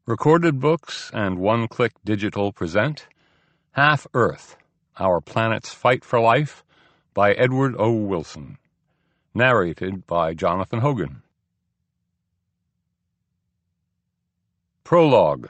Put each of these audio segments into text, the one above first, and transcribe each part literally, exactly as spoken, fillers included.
Recorded Books and One Click Digital present Half-Earth, Our Planet's Fight for Life by Edward O. Wilson. Narrated by Jonathan Hogan. Prologue.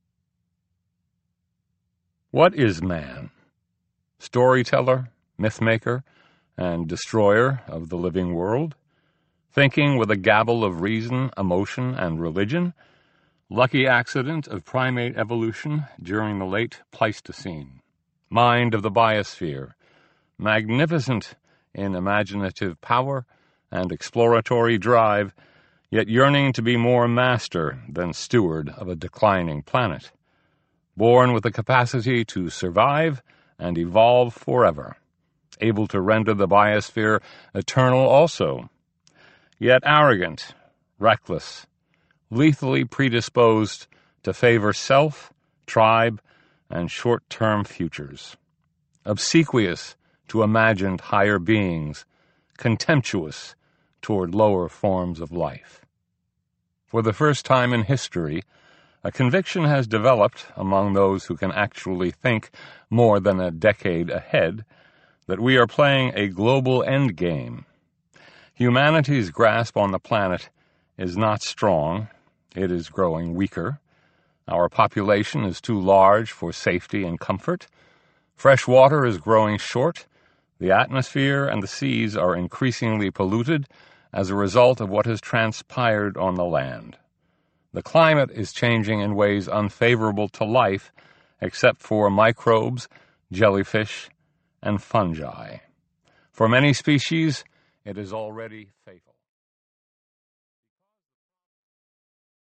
What is man? Storyteller, mythmaker, and destroyer of the living world? Thinking with a gabble of reason, emotion, and religion? Lucky accident of primate evolution during the late Pleistocene. Mind of the biosphere, magnificent in imaginative power and exploratory drive, yet yearning to be more master than steward of a declining planet. Born with the capacity to survive and evolve forever, able to render the biosphere eternal also, yet arrogant, reckless, lethally predisposed to favor self, tribe, and short-term futures, obsequious to imagined higher beings, contemptuous toward lower forms of life. For the first time in history, a conviction has developed among those who can actually think more than a decade ahead that we are playing a global endgame. Humanity's grasp on the planet is not strong. It is growing weaker. Our population is too large for safety and comfort. Fresh water is growing short. The atmosphere and the seas are increasingly polluted as a result of what has transpired on the land. The climate is changing in ways unfavorable to life, except for microbes, jellyfish, and fungi. For many species, it is already fatal.